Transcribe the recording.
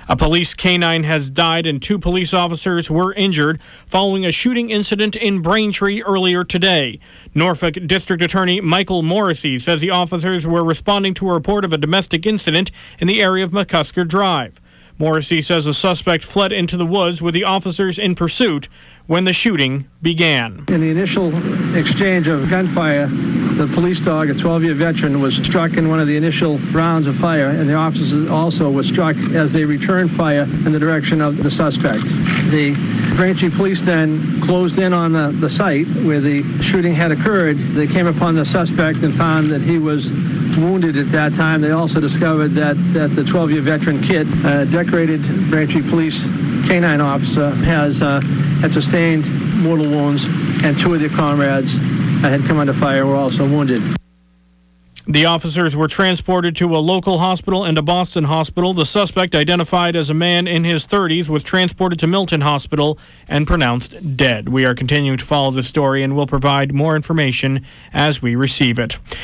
A police canine has died and 2 police officers were injured following a shooting incident in Braintree earlier today. Norfolk District Attorney Michael Morrissey says the officers were responding to a report of a domestic incident in the area of McCusker Drive. Morrissey says the suspect fled into the woods with the officers in pursuit when the shooting began. In the initial exchange of gunfire, the police dog, a 12-year veteran, was struck in one of the initial rounds of fire, and the officers also were struck as they returned fire in the direction of the suspect. The Braintree police then closed in on the site where the shooting had occurred. They came upon the suspect and found that he was wounded at that time. They also discovered that the 12-year veteran Kit, a decorated Braintree police canine officer, had sustained mortal wounds, and 2 of their comrades had come under fire and were also wounded. The officers were transported to a local hospital and a Boston hospital. The suspect, identified as a man in his 30s, was transported to Milton Hospital and pronounced dead. We are continuing to follow this story and will provide more information as we receive it.